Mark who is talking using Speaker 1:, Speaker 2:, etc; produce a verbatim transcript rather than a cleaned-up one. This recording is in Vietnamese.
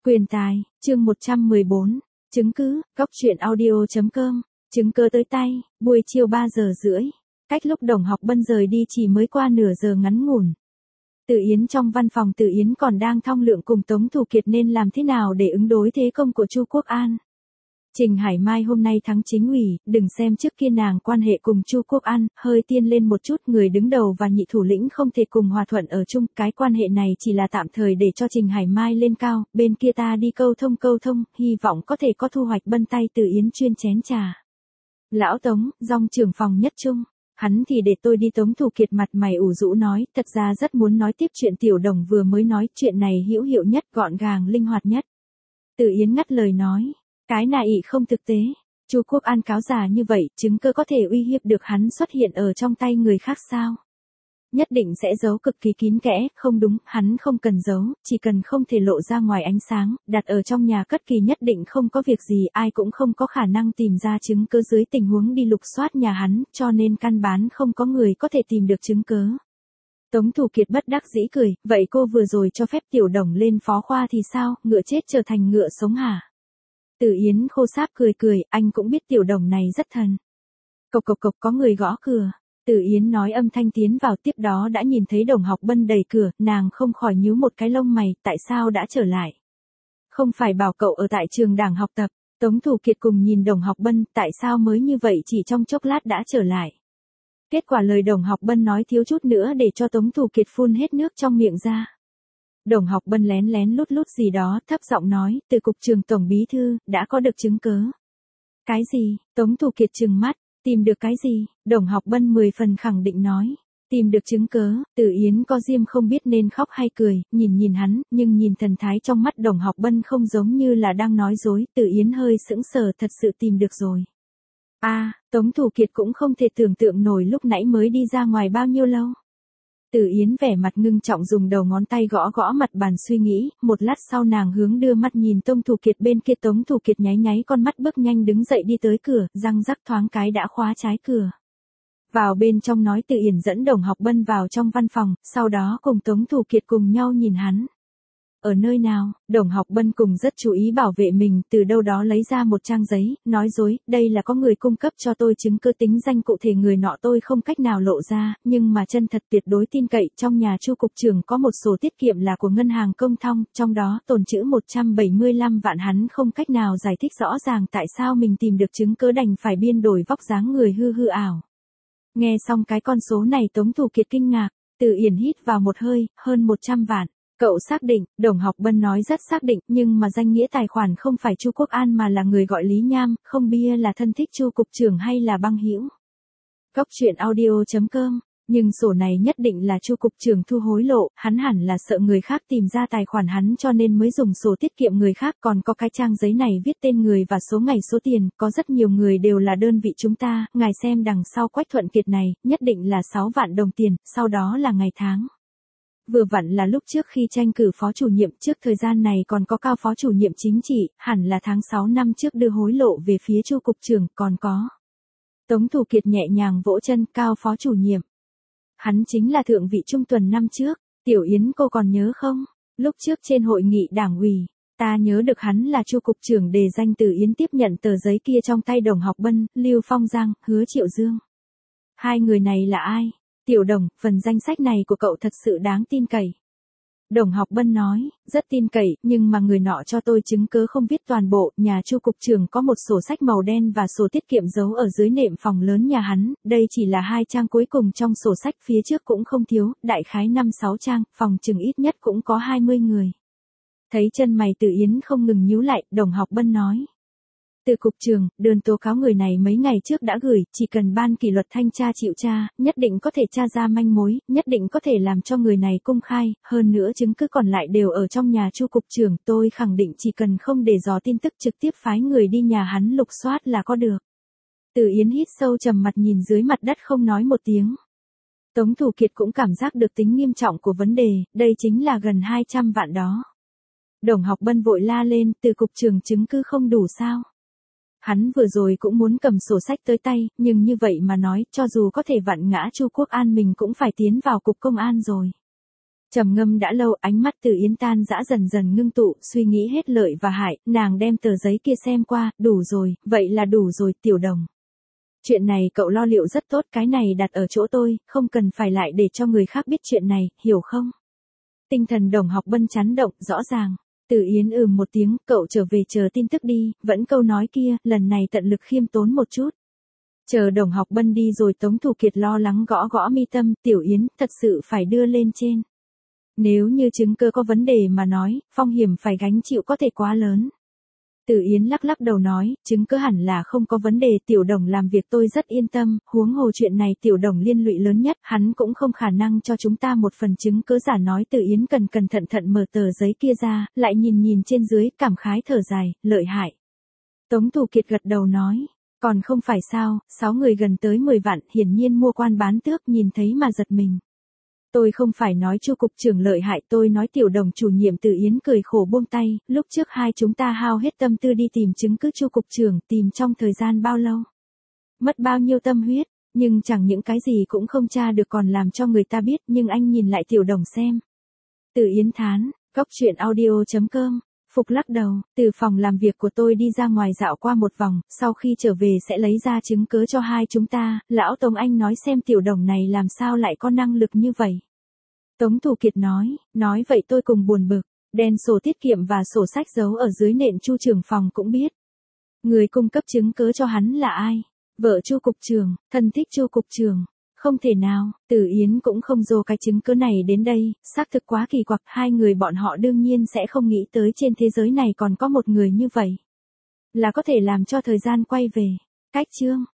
Speaker 1: Quyền tài, chương một trăm mười bốn, chứng cứ, góc truyện audio.com, chứng cứ tới tay, buổi chiều ba giờ rưỡi, cách lúc Đồng Học Bân rời đi chỉ mới qua nửa giờ ngắn ngủn. Từ Yến trong văn phòng Từ Yến còn đang thong lượng cùng Tống Thủ Kiệt nên làm thế nào để ứng đối thế công của Chu Quốc An. Trình Hải Mai hôm nay thắng chính ủy, đừng xem trước kia nàng quan hệ cùng Chu Quốc An, hơi tiên lên một chút, người đứng đầu và nhị thủ lĩnh không thể cùng hòa thuận ở chung, cái quan hệ này chỉ là tạm thời để cho Trình Hải Mai lên cao, bên kia ta đi câu thông câu thông, hy vọng có thể có thu hoạch bân tay Từ Yến chuyên chén trà. Lão Tống, dòng trưởng phòng nhất trung, hắn thì để tôi đi. Tống Thủ Kiệt mặt mày ủ rũ nói, thật ra rất muốn nói tiếp chuyện Tiểu Đồng vừa mới nói, chuyện này hữu hiệu nhất, gọn gàng, linh hoạt nhất. Từ Yến ngắt lời nói. Cái này không thực tế, Chu Quốc An cáo già như vậy, chứng cứ có thể uy hiếp được hắn xuất hiện ở trong tay người khác sao? Nhất định sẽ giấu cực kỳ kín kẽ, không đúng, hắn không cần giấu, chỉ cần không thể lộ ra ngoài ánh sáng, đặt ở trong nhà cất kỳ nhất định không có việc gì, ai cũng không có khả năng tìm ra chứng cứ dưới tình huống đi lục soát nhà hắn, cho nên căn bản không có người có thể tìm được chứng cứ. Tống Thủ Kiệt bất đắc dĩ cười, vậy cô vừa rồi cho phép Tiểu Đồng lên phó khoa thì sao, ngựa chết trở thành ngựa sống hả? Từ Yến khô sáp cười cười, anh cũng biết Tiểu Đồng này rất thần. Cộc cộc cộc, có người gõ cửa. Từ Yến nói âm thanh tiến vào, tiếp đó đã nhìn thấy Đồng Học Bân đẩy cửa, nàng không khỏi nhíu một cái lông mày, tại sao đã trở lại? Không phải bảo cậu ở tại trường đảng học tập. Tống Thủ Kiệt cùng nhìn Đồng Học Bân, tại sao mới như vậy chỉ trong chốc lát đã trở lại? Kết quả lời Đồng Học Bân nói thiếu chút nữa để cho Tống Thủ Kiệt phun hết nước trong miệng ra. Đồng Học Bân lén lén lút lút gì đó, thấp giọng nói, từ cục trường tổng bí thư, đã có được chứng cứ. Cái gì? Tống Thủ Kiệt trừng mắt, tìm được cái gì? Đồng Học Bân mười phần khẳng định nói, tìm được chứng cứ. Từ Yến có diêm không biết nên khóc hay cười, nhìn nhìn hắn, nhưng nhìn thần thái trong mắt Đồng Học Bân không giống như là đang nói dối, Từ Yến hơi sững sờ, thật sự tìm được rồi. A, à, Tống Thủ Kiệt cũng không thể tưởng tượng nổi lúc nãy mới đi ra ngoài bao nhiêu lâu. Từ Yến vẻ mặt ngưng trọng dùng đầu ngón tay gõ gõ mặt bàn suy nghĩ, một lát sau nàng hướng đưa mắt nhìn Tống Thủ Kiệt bên kia. Tống Thủ Kiệt nháy nháy con mắt bước nhanh đứng dậy đi tới cửa, răng rắc thoáng cái đã khóa trái cửa. Vào bên trong nói. Từ Yến dẫn Đồng Học Bân vào trong văn phòng, sau đó cùng Tống Thủ Kiệt cùng nhau nhìn hắn. Ở nơi nào? Đồng Học Bân cùng rất chú ý bảo vệ mình, từ đâu đó lấy ra một trang giấy, nói dối, đây là có người cung cấp cho tôi chứng cứ, tính danh cụ thể người nọ tôi không cách nào lộ ra, nhưng mà chân thật tuyệt đối tin cậy, trong nhà Chu cục trưởng có một sổ tiết kiệm là của ngân hàng Công Thông, trong đó tồn trữ một trăm bảy mươi lăm vạn, hắn không cách nào giải thích rõ ràng tại sao mình tìm được chứng cứ, đành phải biên đổi vóc dáng người hư hư ảo. Nghe xong cái con số này Tống Thủ Kiệt kinh ngạc, Từ Yến hít vào một hơi, hơn một trăm vạn. Cậu xác định, Đồng Học Bân nói rất xác định, nhưng mà danh nghĩa tài khoản không phải Chu Quốc An mà là người gọi Lý Nham, không bia là thân thích Chu cục trưởng hay là băng hữu. Góc truyện audio.com, nhưng sổ này nhất định là Chu cục trưởng thu hối lộ, hắn hẳn là sợ người khác tìm ra tài khoản hắn cho nên mới dùng sổ tiết kiệm người khác, còn có cái trang giấy này viết tên người và số ngày số tiền, có rất nhiều người đều là đơn vị chúng ta, ngài xem đằng sau Quách Thuận Kiệt này, nhất định là sáu vạn đồng tiền, sau đó là ngày tháng. Vừa vặn là lúc trước khi tranh cử phó chủ nhiệm, trước thời gian này còn có Cao phó chủ nhiệm chính trị, hẳn là tháng sáu năm trước đưa hối lộ về phía Chu cục trưởng, còn có. Tống Thủ Kiệt nhẹ nhàng vỗ chân, Cao phó chủ nhiệm. Hắn chính là thượng vị trung tuần năm trước, Tiểu Yến cô còn nhớ không? Lúc trước trên hội nghị đảng ủy, ta nhớ được hắn là Chu cục trưởng đề danh. Từ Yến tiếp nhận tờ giấy kia trong tay Đồng Học Bân, Lưu Phong Giang, Hứa Triệu Dương. Hai người này là ai? Tiểu Đồng, phần danh sách này của cậu thật sự đáng tin cậy. Đồng Học Bân nói, rất tin cậy, nhưng mà người nọ cho tôi chứng cứ không viết toàn bộ, nhà Chu cục trưởng có một sổ sách màu đen và sổ tiết kiệm giấu ở dưới nệm phòng lớn nhà hắn, đây chỉ là hai trang cuối cùng trong sổ sách, phía trước cũng không thiếu, đại khái năm sáu trang, phòng chừng ít nhất cũng có hai mươi người. Thấy chân mày Từ Yến không ngừng nhíu lại, Đồng Học Bân nói. Từ cục trường, đơn tố cáo người này mấy ngày trước đã gửi, chỉ cần ban kỷ luật thanh tra chịu tra, nhất định có thể tra ra manh mối, nhất định có thể làm cho người này công khai, hơn nữa chứng cứ còn lại đều ở trong nhà Chu cục trưởng, tôi khẳng định chỉ cần không để dò tin tức trực tiếp phái người đi nhà hắn lục soát là có được. Từ Yến hít sâu trầm mặt nhìn dưới mặt đất không nói một tiếng. Tống Thủ Kiệt cũng cảm giác được tính nghiêm trọng của vấn đề, đây chính là gần hai trăm vạn đó. Đồng Học Bân vội la lên, từ cục trưởng chứng cứ không đủ sao? Hắn vừa rồi cũng muốn cầm sổ sách tới tay, nhưng như vậy mà nói, cho dù có thể vặn ngã Chu Quốc An mình cũng phải tiến vào cục công an rồi. Trầm ngâm đã lâu, ánh mắt Từ Yến tan dã dần dần ngưng tụ, suy nghĩ hết lợi và hại, nàng đem tờ giấy kia xem qua, đủ rồi, vậy là đủ rồi, Tiểu Đồng. Chuyện này cậu lo liệu rất tốt, cái này đặt ở chỗ tôi, không cần phải lại để cho người khác biết chuyện này, hiểu không? Tinh thần Đồng Học Bân chấn động, rõ ràng. Từ Yến ừm một tiếng, cậu trở về chờ tin tức đi, vẫn câu nói kia, lần này tận lực khiêm tốn một chút. Chờ Đồng Học Bân đi rồi Tống Thủ Kiệt lo lắng gõ gõ mi tâm, Tiểu Yến, thật sự phải đưa lên trên. Nếu như chứng cứ có vấn đề mà nói, phong hiểm phải gánh chịu có thể quá lớn. Từ Yến lắc lắc đầu nói, chứng cứ hẳn là không có vấn đề, Tiểu Đồng làm việc tôi rất yên tâm, huống hồ chuyện này Tiểu Đồng liên lụy lớn nhất, hắn cũng không khả năng cho chúng ta một phần chứng cứ giả. Nói Từ Yến cần cẩn thận thận mở tờ giấy kia ra, lại nhìn nhìn trên dưới, cảm khái thở dài, lợi hại. Tống Thủ Kiệt gật đầu nói, còn không phải sao, sáu người gần tới mười vạn, hiển nhiên mua quan bán tước, nhìn thấy mà giật mình. Tôi không phải nói Chu cục trưởng lợi hại, tôi nói Tiểu Đồng chủ nhiệm. Từ Yến cười khổ buông tay, lúc trước hai chúng ta hao hết tâm tư đi tìm chứng cứ Chu cục trưởng, tìm trong thời gian bao lâu? Mất bao nhiêu tâm huyết, nhưng chẳng những cái gì cũng không tra được còn làm cho người ta biết, nhưng anh nhìn lại Tiểu Đồng xem. Từ Yến thán, góc truyện audio chấm com. Phục lắc đầu, từ phòng làm việc của tôi đi ra ngoài dạo qua một vòng, sau khi trở về sẽ lấy ra chứng cứ cho hai chúng ta, lão Tống anh nói xem Tiểu Đồng này làm sao lại có năng lực như vậy. Tống Thủ Kiệt nói, nói vậy tôi cùng buồn bực, đen sổ tiết kiệm và sổ sách giấu ở dưới nệm Chu trưởng phòng cũng biết. Người cung cấp chứng cứ cho hắn là ai? Vợ Chu cục trưởng, thân thích Chu cục trưởng. Không thể nào, Từ Yến cũng không dồ cái chứng cứ này đến đây, xác thực quá kỳ quặc, hai người bọn họ đương nhiên sẽ không nghĩ tới trên thế giới này còn có một người như vậy. Là có thể làm cho thời gian quay về. Cách chương.